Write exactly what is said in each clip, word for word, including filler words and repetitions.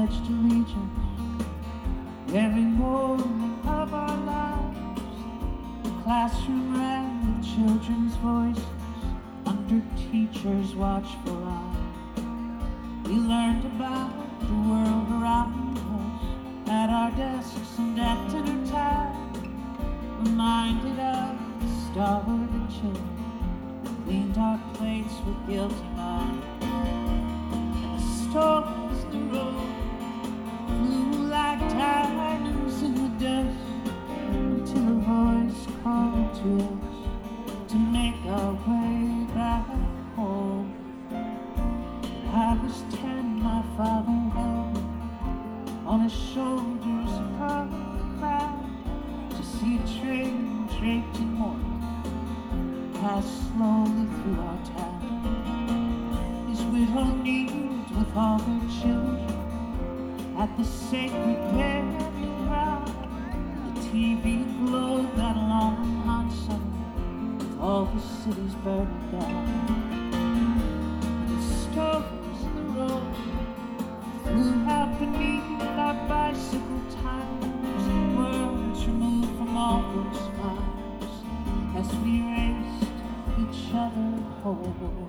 pledged allegiance every morning of our lives. The classroom rang with children's voices under teachers' watchful eyes. We learned about the world around us at our desks and at dinner time, reminded of the starving children, cleaned our plates with guilty minds. And the stories the road flew like diamonds in the dust until a voice called to us to make our way back home. I was ten, my father held me on his shoulders above the crowd to see a train draped in mourning pass slowly through our town. His widow kneeled with all their children at the sacred burial ground. The T V glowed that long hot summer with all the cities burning down. The stories in the road flew out beneath our bicycle tires, and words removed from all those fires as we raced each other home.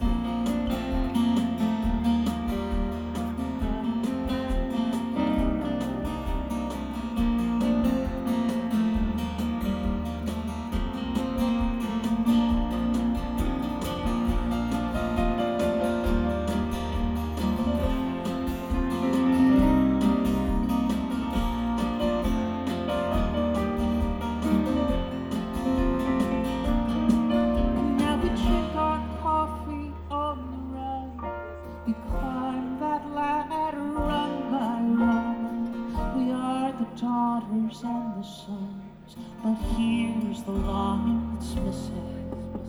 And the sons, but here's the line that's missing.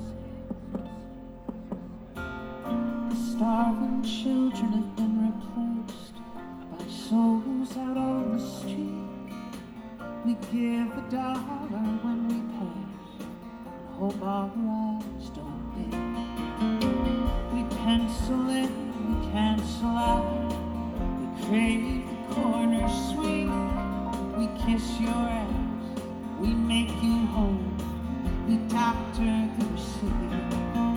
The starving children have been replaced by souls out on the street. We give a dollar when we pay and hope our eyes don't meet. We pencil in, we cancel out, we crave the corner sweet. We kiss your ass, we make you whole, we doctor the receipt.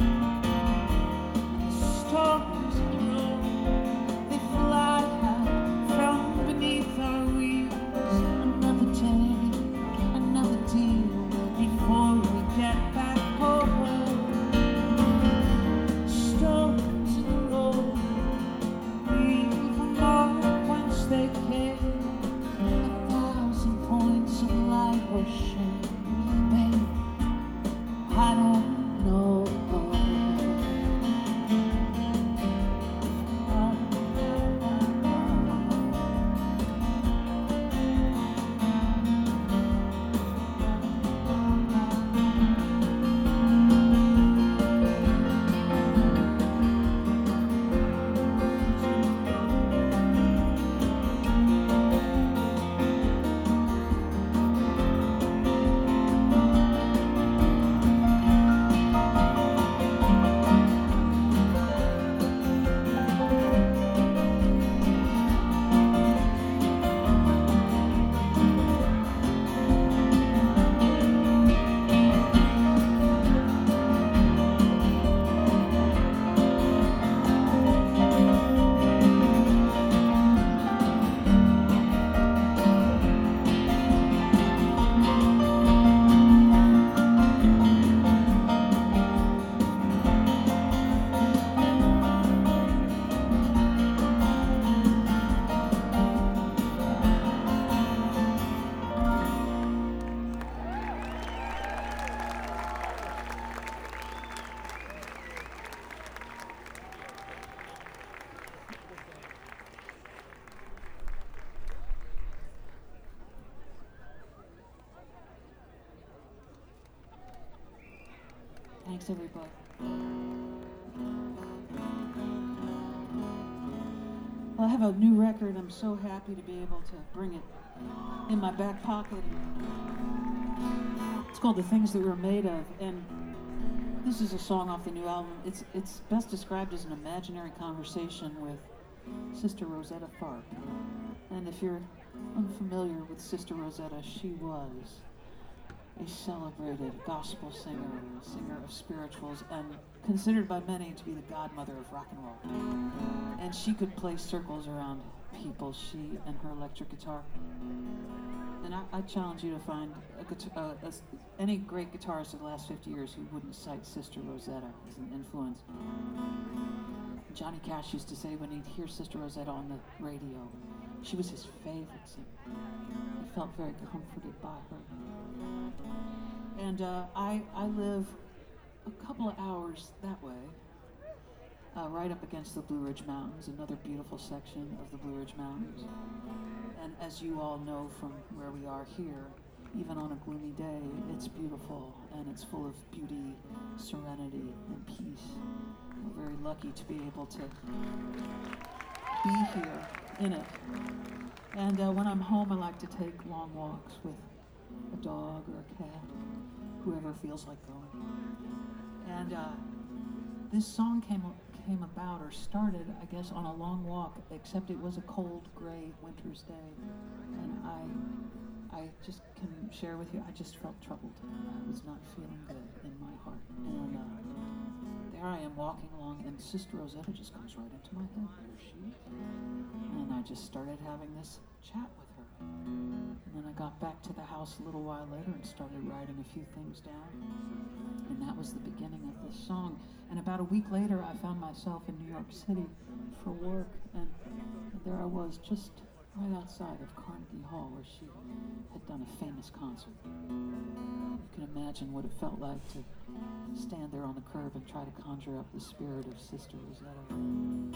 The stories in the road, they fly out from beneath our wheels. Another day, another deal before we get back home. Stories in the road, leave them all whence they came. Points of light or shame, babe, I don't know. Thanks, everybody. Well, I have a new record. I'm so happy to be able to bring it in my back pocket. It's called The Things That We're Made Of, and this is a song off the new album. It's, it's best described as an imaginary conversation with Sister Rosetta Tharpe. And if you're unfamiliar with Sister Rosetta, she was a celebrated gospel singer, a singer of spirituals, and considered by many to be the godmother of rock and roll. And she could play circles around people, she and her electric guitar. And I, I challenge you to find a guitar, uh, a, any great guitarist of the last fifty years who wouldn't cite Sister Rosetta as an influence. Johnny Cash used to say when he'd hear Sister Rosetta on the radio, she was his favorite singer. He felt very comforted by her. And uh, I, I live a couple of hours that way, uh, right up against the Blue Ridge Mountains, another beautiful section of the Blue Ridge Mountains. And as you all know from where we are here, even on a gloomy day, it's beautiful and it's full of beauty, serenity, and peace. We're very lucky to be able to be here in it. And uh, when I'm home, I like to take long walks with a dog or a cat, whoever feels like going. And uh, this song came came about or started, I guess, on a long walk, except it was a cold, gray winter's day. And I I just can share with you, I just felt troubled. I was not feeling good in my heart. And uh, there I am walking along, and Sister Rosetta just comes right into my head. There she is. And I just started having this chat with her. And then I got back to the house a little while later and started writing a few things down. And that was the beginning of this song. And about a week later, I found myself in New York City for work. And there I was, just right outside of Carnegie Hall, where she had done a famous concert. You can imagine what it felt like to stand there on the curb and try to conjure up the spirit of Sister Rosetta.